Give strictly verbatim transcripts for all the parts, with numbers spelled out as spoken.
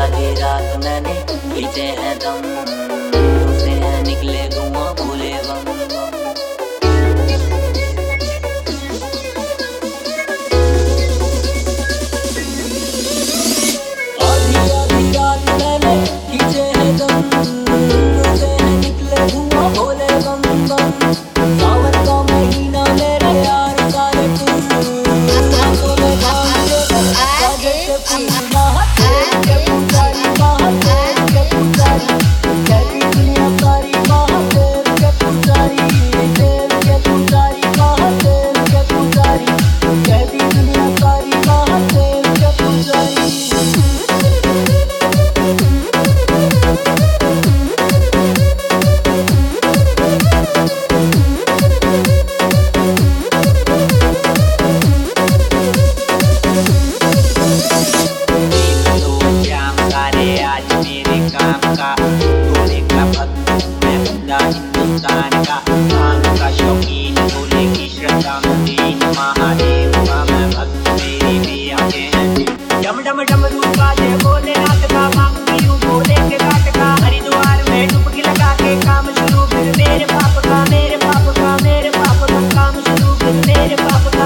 आधी रात मैंने पीते हैं दम, से हैं निकले धुआं भूले बम। आधी आधी रात मैंने पीते हैं दम, से हैं निकले धुआं भूले बम बम। सावन का महीना मेरे यार सारे तुम, हाथों में भांग के साजे के फूल। हिंदुस्तान का भांग का शौकीन, भोले की श्रद्धा मदीन, महादेव का मैं भक्त, मेरी भी आंखें हैं। डम डम डमरू बाजे भोलेनाथ का, भांग पीऊं भोले के घाट का, हरिद्वार में डुबकी लगा के काम शुरू फिर मेरे पाप का, मेरे पाप का, मेरे पाप का काम शुरू फिर मेरे पाप का।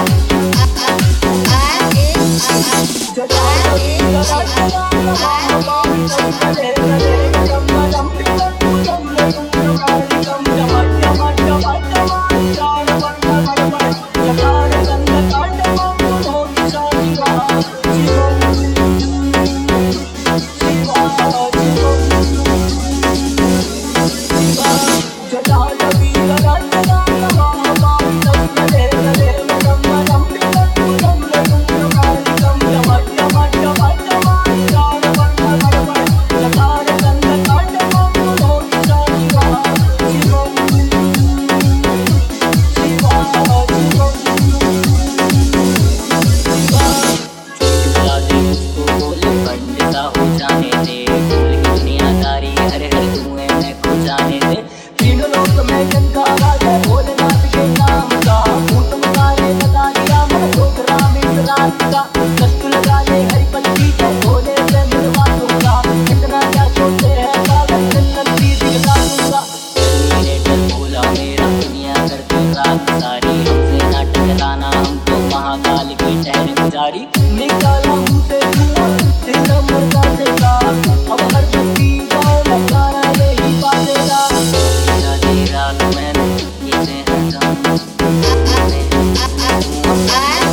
निकाला मुँह से धुआं तेरा मुर्दा देगा, अब हर बत्ती गाँव में गाना यही बाजेगा। आधी रात मैंने पीते हैं दम, से हैं निकले धुआं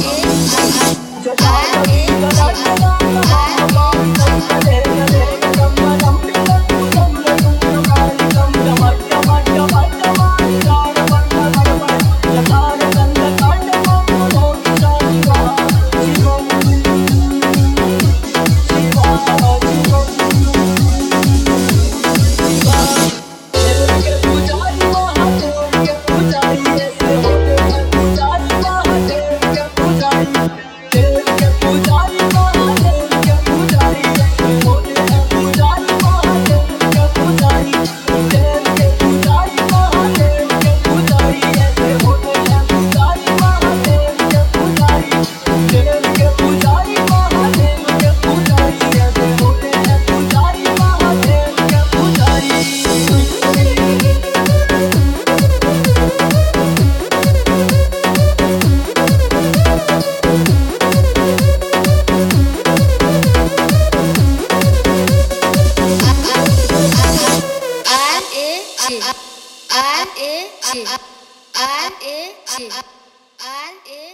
R A J R A J R A